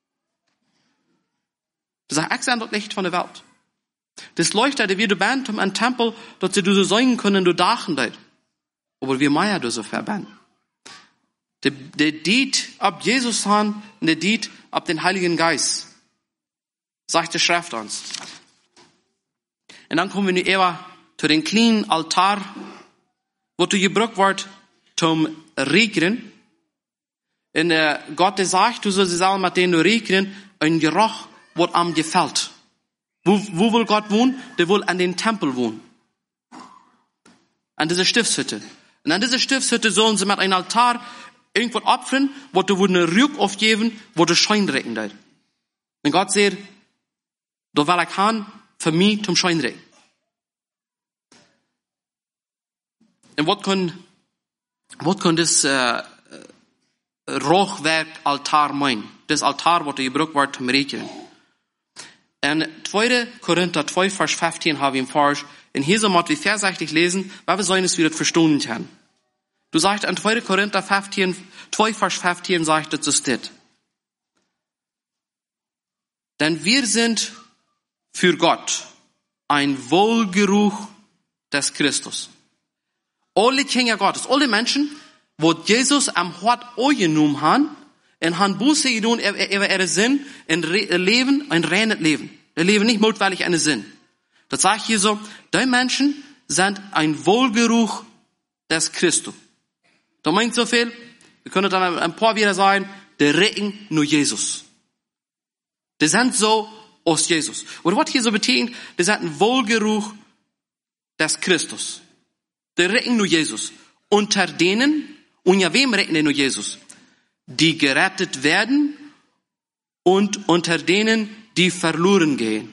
Du sagst, ich bin das Licht von der Welt. Das Leuchter, der wir du band um ein Tempel, dort sie du so singen können, du dachen dort. Aber wir meier du so verbannt. Der, der Diet ab Jesus han, und der Diet ab den Heiligen Geist. Sagt die Schrift uns. Und dann kommen wir nu eher zu den kleinen Altar, wo du gebraucht wird zum Riechern. Und äh, Gott der sagt, du sollst sagen, mit denen du riechern, ein Geruch, was am gefällt. Wo, wo will Gott wohnen? Der will an den Tempel wohnen. An dieser Stiftshütte. Und an dieser Stiftshütte sollen sie mit einem Altar irgendwas opfern, wo du eine Rück aufgeben, wo du Scheinrecken da. Und Gott sagt, da will ich haben, für mich zum Scheinrecken. Und was kann, was kann das, äh, Rauchwerk Altar meinen? Das Altar, was gebraucht wird zum Recken. En tweede Korinther zwei, Vers fünfzehn haben wir im Vers. In hier so mal wie versachtig lesen, weil wir sollen es wieder verstehen können. Du sagst an zweite Korinther fünfzehn, zwei, Vers fünfzehn sagt es so steht. Denn wir sind für Gott ein Wohlgeruch des Christus. Alle Kinder Gottes, alle Menschen, wo Jesus am Hort angenommen haben, en han Buße gedaan über ihre Sinn, in Leben, ein reines Leben. Der Leben nicht mutwillig eine Sinn. Das sage ich hier so, die Menschen sind ein Wohlgeruch des Christus. Da meint so viel, wir können dann ein paar wieder sagen, der retten nur Jesus. Die sind so aus Jesus. Und was hier so bedeutet, die sind ein Wohlgeruch des Christus. Die retten nur Jesus. Unter denen, und ja wem retten nur Jesus? Die gerettet werden und unter denen, die verloren gehen.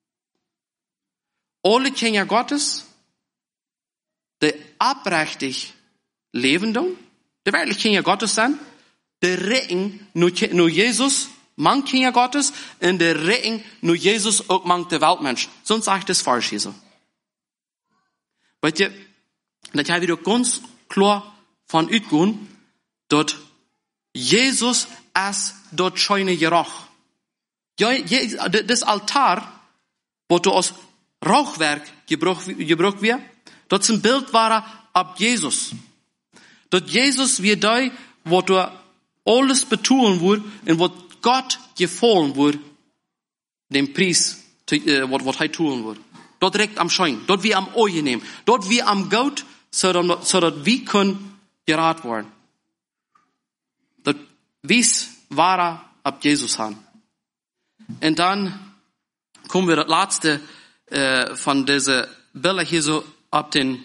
Alle Kinder Gottes, die abrechtig lebenden, die wirklich Kinder Gottes sind, die retten nur, nur Jesus, man Kinder Gottes, und die retten nur Jesus auch man der Weltmenschen. Sonst sage ich das falsch hier so. Weißt du, das habe ich doch ganz klar von ausgehen, dort Jesus als dort scheine Geruch. Ja, das Altar, wo du aus Rauchwerk gebraucht wird, dort ein Bild war ab Jesus. Dort Jesus wie da, wo du alles betonen wurde und wo Gott gefallen wurde, dem Preis, was er tun wurde. Dort direkt am Schein, dort wie am Oje nehmen, dort wie am Goat, so dass wir können gerat werden. Dort wies war ab Jesus an. Und dann kommen wir das letzte äh, von dieser Bilder hier so ab den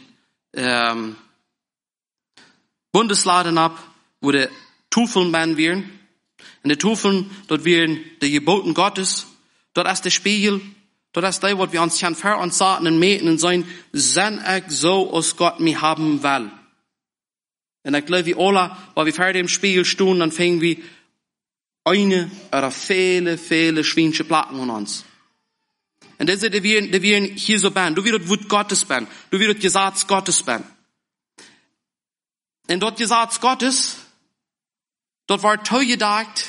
ähm, Bundesladen ab, wo der Tufeln werden wir. In der Tufeln, dort wären die Geboten Gottes, dort ist der Spiegel, dort ist das, was wir uns kann ver uns sagen und meten und sein, sind ich so, als Gott mich haben will. Und ich glaube, wie alle, weil wir vor dem Spiegel stehen, dann fängen wir eine oder viele, viele schweinische Platten an uns. Und das ist, die wir, die wir hier so bin. Du wirst Wut Gottes bin. Du wirst Gesetz Gottes bin. Und dort Gesetz Gottes, dort war teu gedacht.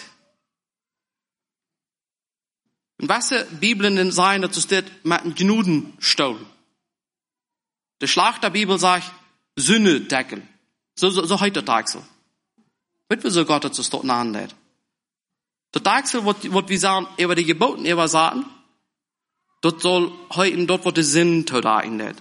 Und was die Bibeln sagen, dass es das mit einem Gnudenstuhl. Der Schlag der Bibel sagt, Sündedeckel. So, so, so heute der Dachsel. Weißt du, so Gott hat es dort nachdenkt? Der Dachsel, was wir sagen, über die Geboten, über sagen, dort soll heute, dort wird der Sinn da in der.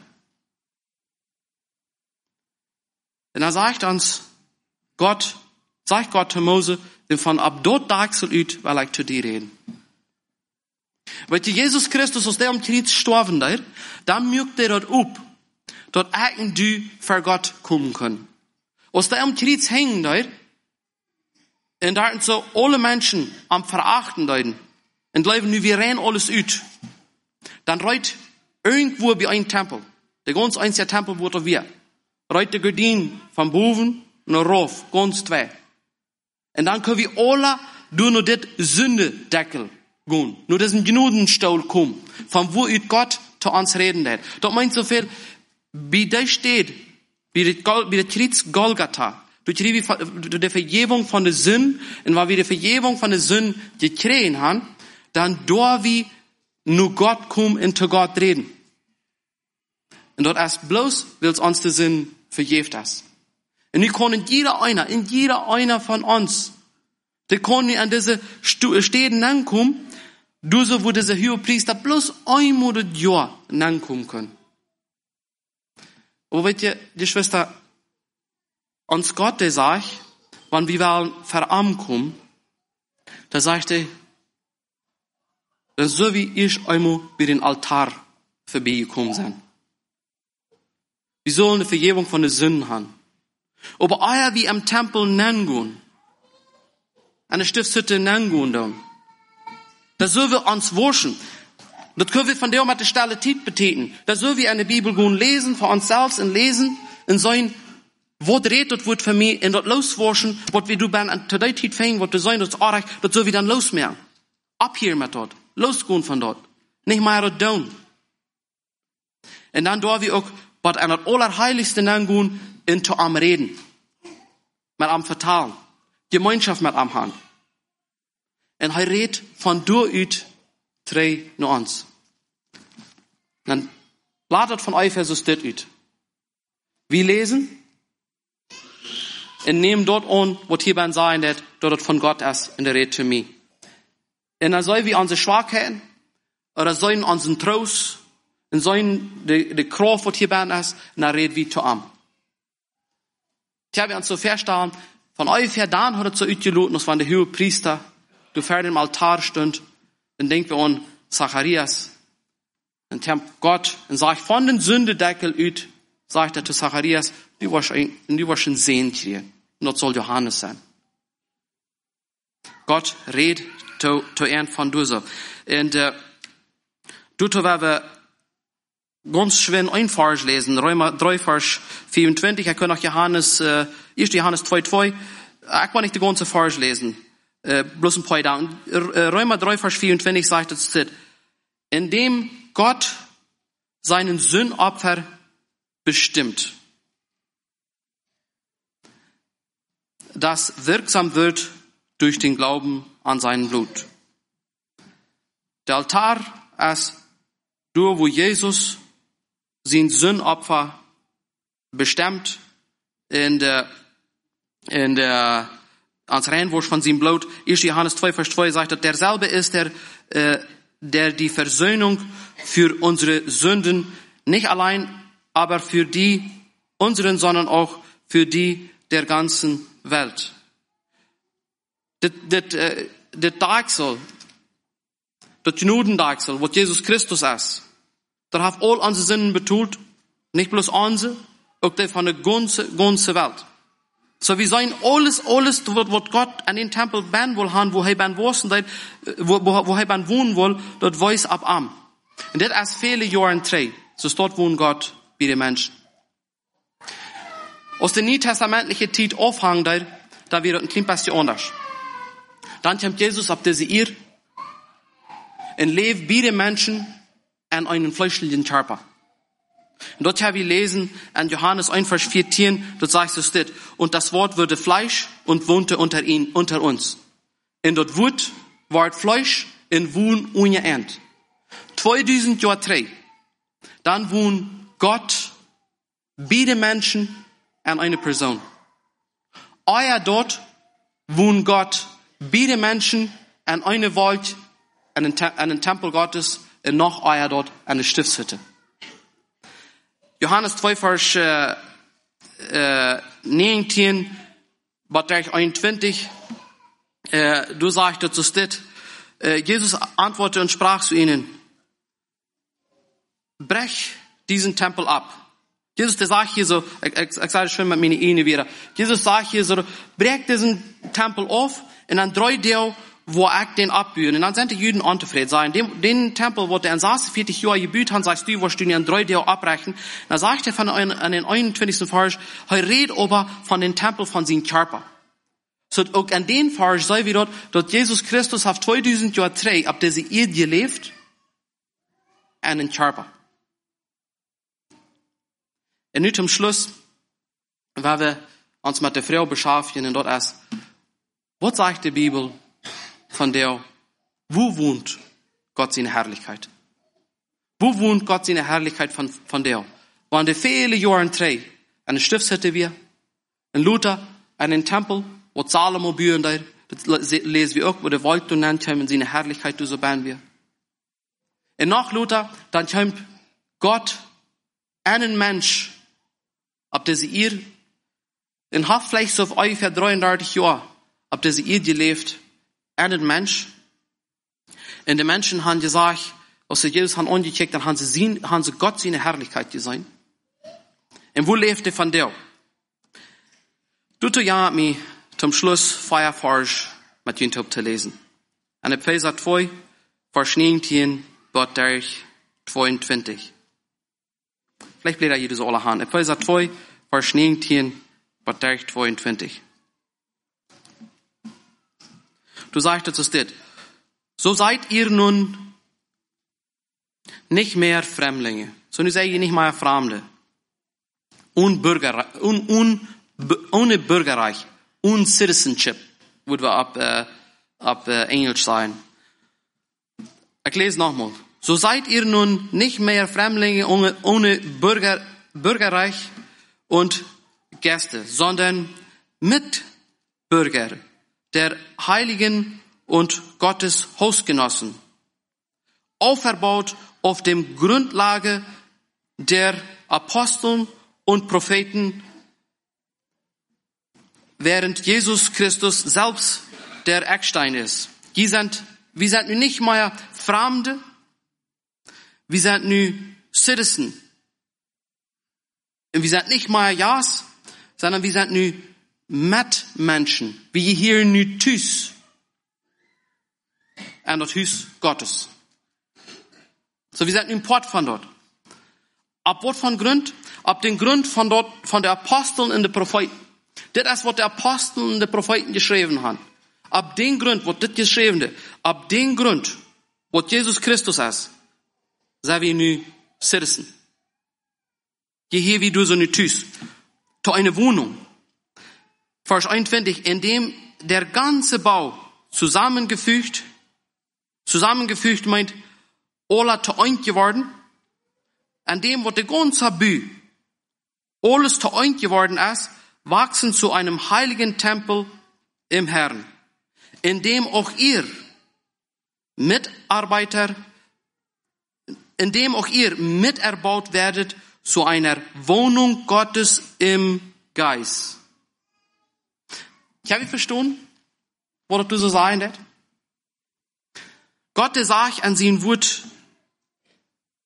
Und er sagt uns, Gott, sagt Gott zu Mose, denn von ab dort Dachsel üt, weil ich zu dir reden. Weil Jesus Christus, aus der am Kreuz gestorben ist, dann mögt er dort up, dort eigen du für Gott kommen können. Aus der am Kreuz hängen dort, und da sind so alle Menschen am Verachten dort, und leben nu wir rein alles ut. Dann reut irgendwo bei einem Tempel, der ganz einzige Tempel, wo wir, reut der Gardin vom Boven und rauf, ganz zwei. Und dann können wir alle durch nur das Sündedeckel gehen. Nur diesen Gnudenstuhl kommen, von wo ut Gott zu uns reden hat. Dort meint so viel, wie da steht, wie der Kreuz Golgatha, durch die Vergebung von der Sünde, und weil wir die Vergebung von der Sünde gekriegt haben, dann da wie nur Gott kommen und zu Gott reden. Und dort erst bloß will uns der Sinn vergebt das. Und wir können jeder einer, in jeder einer von uns, der können an diese Städten ankommen, du so, wo diese Hohepriester bloß einmal das Jahr ankommen können. Aber wisst ihr, die Schwester, uns Gott, der sagt, wenn wir wollen verankommen, da sagt er, dann so wie ich einmal bei den Altar vorbeigekommen sind. Wir sollen eine Vergebung von den Sünden haben. Aber euer wie am Tempel nennen, an der Stiftshütte nennen dann, da sollen wir uns waschen. Das können wir von der mit der Stelle Zeit betätigen. Da sollen wir eine Bibel gehen lesen, für uns selbst und lesen, und sein, wo redet wird für mich, und dort loswaschen, was wir du ben, an der Zeit fängen, was du sein, das Arach, das sollen wir dann losmachen. Ab hier mit dort. Losgehen von dort. Nicht mehr dort down. Und dann da wir auch, was an das Allerheiligste gehen, in zu am Reden. Mit am Vertalen. Gemeinschaft mit am Hand. Und er redet von durch drei nur uns. Dann ladet von euch Vers das ut. Wir lesen und nehmen dort an, was hierbei sein wird, dort von Gott ist in der Rede zu mir. Und dann sollen wir unsere Schwachheiten, oder sollen unseren Trost, und sollen die, die Kraft, was hierbei ist, und dann reden wir zu ihm. Ich habe uns so verstanden, von euch her dann hat er zu utgeloten, das waren die hohe Priester, du vor dem Altar stund, dann denken wir an Zacharias, und Gott, und sagt von den Sündedeckel ut, sagt er zu Zacharias, du warst ein, du warst ein Sehntier, und das soll Johannes sein. Gott redet zu, zu ern von du so. Und, äh, du, to, wir ganz schwer ein Vers lesen, Römer drei, Vers vierundzwanzig, ich kann auch Johannes, äh, erst Johannes zwei, zwei, ich kann nicht die ganze Vers lesen, äh, bloß ein paar da. Römer drei, Vers vierundzwanzig sagt es, indem Gott seinen Sündopfer bestimmt, das wirksam wird durch den Glauben an sein Blut. Der Altar ist durch, wo Jesus sein Sündopfer bestimmt, in der, in der, als Reinwurst von seinem Blut. erster Johannes zwei, Vers zwei sagt, derselbe ist der, äh, der die Versöhnung für unsere Sünden, nicht allein, aber für die unseren, sondern auch für die der ganzen Welt. Das, das, äh, das Dachsel, das Gnudendachsel, was Jesus Christus ist, der hat all unsere Sünden betont, nicht bloß unsere, auch die von der ganzen, ganzen Welt. So wie sein alles, alles, was Gott an den Tempel bauen will haben, wo er beim Wohnen, wo, wo, wo er beim Wohnen will, dort weiß ab am. Und das als viele Jahre drei. So dort wohnt Gott wie die Menschen. Aus der neutestamentlichen Zeit aufhängen, da, da wird ein klein bisschen anders. Dann kommt Jesus ab diese Ehe und lebt bei den Menschen an einen fleischlichen Körper. Und dort haben wir lesen, an Johannes eins, Vers vierzehn, dort sagt es steht, und das Wort wurde Fleisch und wohnte unter ihn, unter uns. Und dort Wort ward Fleisch und wohn ohne End. zweitausend Jahre drei. Dann wohnt Gott bei den Menschen an eine Person. Euer dort wohnt Gott bei den Menschen an eine Welt, an den, an den Tempel Gottes, und noch euer dort an der Stiftshütte. Johannes zwei, Vers äh, äh, neunzehn, Vers einundzwanzig, äh, du sagst dazu steht, äh, Jesus antwortete und sprach zu ihnen, brech diesen Tempel ab. Jesus, der sagt hier so, ich, ich, ich sage schon mit meinen Ihnen wieder, Jesus sagt hier so, brech diesen Tempel auf und dann drei Teil, wo ich den abbühen. Und dann sind die Juden unzufrieden sein. Den, den Tempel, wo der in sechsundvierzig Jahren gebüht hat, sagst du, wo du den drei Teil abbrechen. Dann sagt er von an den einundzwanzigsten Vers, er redet aber von dem Tempel von seinem Körper. So, auch an den Vers sei wie dort, dort Jesus Christus auf zweitausend Jahre drei, ab der sie ihr gelebt, an den Körper. Und nun zum Schluss, weil wir uns mit der Frau beschäftigen und dort erst, was sagt die Bibel von der, wo wohnt Gott seine Herrlichkeit? Wo wohnt Gott seine Herrlichkeit von, von der? Waren die viele Jahre drei, eine Stiftshütte wir, in Luther, einen Tempel, wo Salomo bühren da, das lesen wir auch, wo der Wald und nennt, und seine Herrlichkeit, so bauen wir. Und nach Luther, dann kommt Gott, einen Mensch, ab der sie ihr, in hat vielleicht so auf ungefähr dreiunddreißig Jahre, ab der sie ihr gelebt, einen Mensch. Und die Menschen haben gesagt, als sie Jesus haben angecheckt, dann haben sie, sehen, haben sie Gott seine Herrlichkeit gesehen. Und wo lebte von der? Du tu ja mir zum Schluss Feierfarsch mit YouTube zu lesen. An Epheser zwei, Vers neunzehn, bis zweiundzwanzig. Vielleicht bleibt er jedes alle Hand. Epheser zwei, Vers neunzehn, bis zweiundzwanzig. Du sagst es dit. So seid ihr nun nicht mehr Fremdlinge. So nu seid ihr nicht mehr Fremde. Unbürger, un, un, ohne Bürgerreich. Uncitizenship. Würde wir ab, äh, ab äh, Englisch sein. Ich lese nochmal. So seid ihr nun nicht mehr Fremdlinge ohne, ohne Bürger, Bürgerreich und Gäste, sondern Mitbürger der Heiligen und Gottes Hausgenossen, auferbaut auf dem Grundlage der Aposteln und Propheten, während Jesus Christus selbst der Eckstein ist. Wir sind, wir sind nun nicht mehr Fremde, wir sind nun Citizen. Und wir sind nicht mehr Jas, sondern wir sind nun Mitmenschen. Wir hier nun Tüß. An das Haus Gottes. So, wir sind nun Port von dort. Ab was von Grund? Ab dem Grund von dort, von der Aposteln und der Propheten. Das ist, was der Aposteln und der Propheten geschrieben haben. Ab dem Grund, was das geschrieben ist, ab dem Grund, was Jesus Christus ist, sind wir nun Citizen. Je hier wie du so eine Tüß. To eine Wohnung. Vers einundzwanzig, in dem der ganze Bau zusammengefügt, zusammengefügt meint, alles zu eins geworden, an dem, was der ganze Bü, alles zu eins geworden ist, wachsen zu einem heiligen Tempel im Herrn, in dem auch ihr Mitarbeiter, in dem auch ihr miterbaut werdet zu einer Wohnung Gottes im Geist. Ich habe verstanden, was du so sagen das? Gott, der sagt an sein Wort,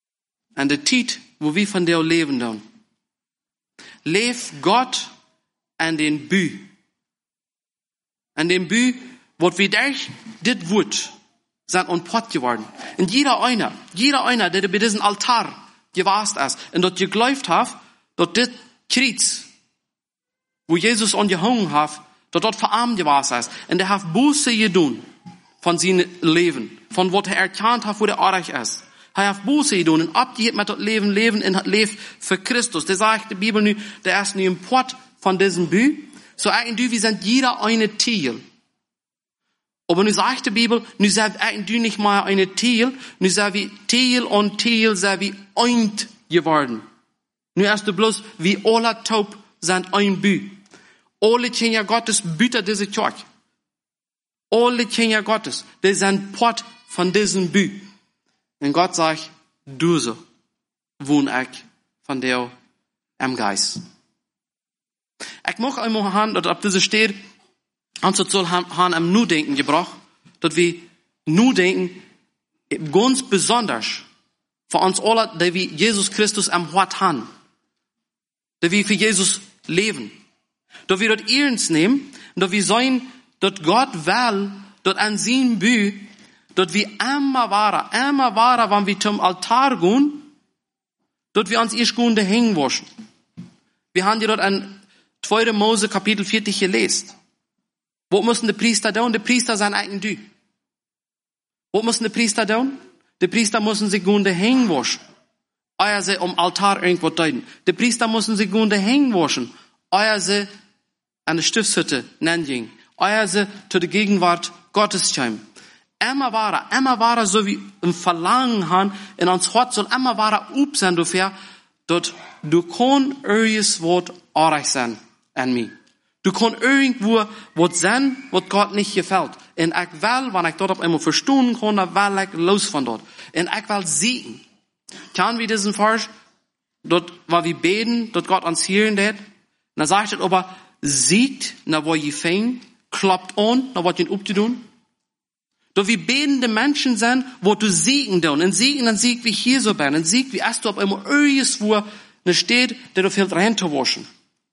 an der Zeit, wo wir von der leben dann, lebt Gott an den Bü. An den Bü, wo wir durch dit Wut sind und Pott geworden. Und jeder einer, jeder einer, der bei diesem Altar gewasst ist und dort geglaubt hat, dort dit Kreuz, wo Jesus angehangen hat, dort dort verarmt gewasst ist. Und der hat Buße getan von seinem Leben, von was er erkannt hat, wo der Arach ist. Er hat Buße getan und abgegeben mit das Leben, Leben in das Leben für Christus. Der sagt die Bibel nu, der ist nu im Pott von diesem Bü. So eigentlich, wir sind jeder eine Teil. Aber nu sagt die Bibel, nu sind eigentlich nicht mal eine Teil, nu sind wir Teil und Teil sind wir eint geworden. Nu erst du bloß, wie alle Taub sind ein Bü. Alle Kinder Gottes büter diese Kirche. Alle Kinder Gottes, die sind Pott von diesem Bü. Und Gott sagt, du so, wohn ich von dir am Geist. Ich mag einmal haben, dass auf diese steht, und so soll haben am Nu-Denken gebracht, dass wir Nu-Denken ganz besonders für uns alle, die wir Jesus Christus am Hort haben, die wir für Jesus leben, dass wir das ernst nehmen, dass wir sagen, dass Gott will, dass an seinem Bü, dass wir immer wahr, immer wahr, wenn wir zum Altar gehen, dass wir uns erst gehen, die hängen waschen. Wir haben ja dort an zweiter Mose Kapitel vierzig gelesen. Wo müssen die Priester tun? Die Priester sind eigentlich du. Wo müssen die Priester tun? Die Priester müssen sich gehen, die hängen waschen. Euer sie um Altar irgendwo deuten. Die Priester müssen sich gehen, die hängen waschen. Euer sie an der Stiftshütte nennen. Euer sie zu der Gegenwart Gottes kommen. Immer wahrer, immer wahrer, so wie im Verlangen haben, in uns Hort soll immer wahrer up sein, dafür, dass du kann irgendwas Wort arg sein an mir. Du kann irgendwo was sein, was Gott nicht gefällt. Und ich will, wenn ich dort auf einmal verstehen kann, dann will ich los von dort. Und ich will siegen. Kann wir diesen Vers, dort, weil wir beten, dort Gott uns hören wird, dann sagt er aber, siegt, na wo ihr fängt, klappt an, na was ihr aufzutun. Doch wir betende Menschen sind, wo du siegen tun. Und siegen, dann sieg wie hier so bin. Und sieg, wie erst du auf einmal irgendwo ne steht, der du fehlt rein zu waschen.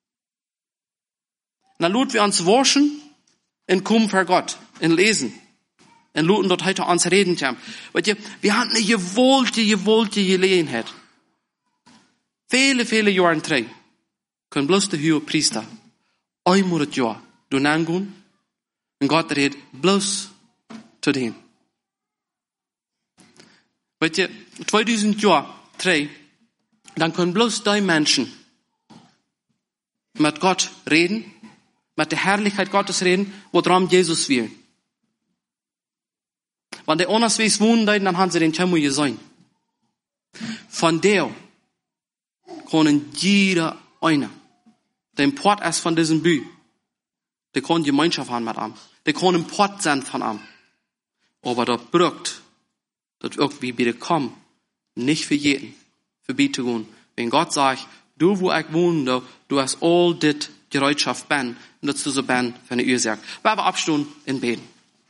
Na lut wir uns waschen und kommen vor Gott, und lesen. Und luten dort heute uns reden können. Weil wir haben eine gewollte, gewollte Gelegenheit. Viele, viele Jahre drei können bloß der hohe Priester einmal das Jahr durch angehen und Gott redet bloß zu denen. Weißt ihr, zweitausend Jahre drei, dann können bloß die Menschen mit Gott reden, mit der Herrlichkeit Gottes reden, woran Jesus will. Wenn die anders weiß wohnen, dann haben sie den Himmel gesehen. Von der können jeder einer, der im Port ist von diesem Bü, der kann Gemeinschaft haben mit ihm. Der kann im Port sein von ihm. Aber das braucht, dass irgendwie bitte kommen, nicht für jeden, für bitte gehen. Wenn Gott sagt, du, wo ich wohne, du hast all das Gereitschaft ben, und dass du so ben für eine Ursache. Wir haben Abstunden in Beten.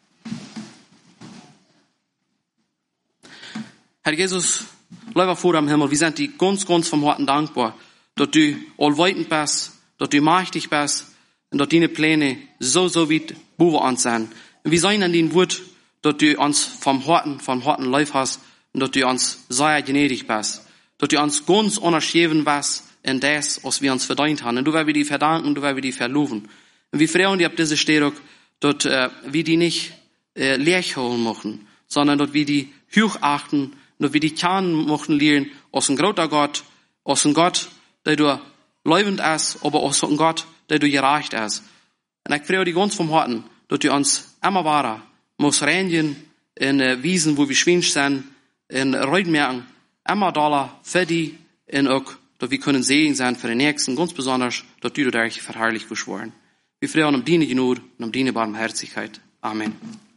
Herr Jesus, lieber Vater im Himmel, wir sind dir ganz, ganz vom Herzen dankbar, dass du allweitend bist, dass du mächtig bist, und dass deine Pläne so, so weit über uns sind. Und wir sagen an dein Wort, dass du uns vom Herzen, vom Herzen lieb hast, und dass du uns sehr gnädig bist. Dass du uns ganz unterschieden bist in das, was wir uns verdient haben. Und du wirst wir dir verdanken, du wirst wir dir verloben. Und wir freuen uns auf diese Stärke, dass äh, wir die nicht äh, leer holen machen, sondern dass wir die hochachten, dass wir die kennen machen lernen aus dem großen Gott, aus dem Gott, der du leibend ist, aber aus dem Gott, der du gereicht ist. Und ich freue dich ganz vom Herzen, dass du uns immer wahrer muss reinigen in äh, Wiesen, wo wir schwinsch sind, in Reutmerken, immer Dollar für die, und auch, dass wir können Segen sein für den Nächsten, ganz besonders, dass du dich verherrlicht geschworen. Wir freuen uns um deine Gnade und um deine Barmherzigkeit. Amen.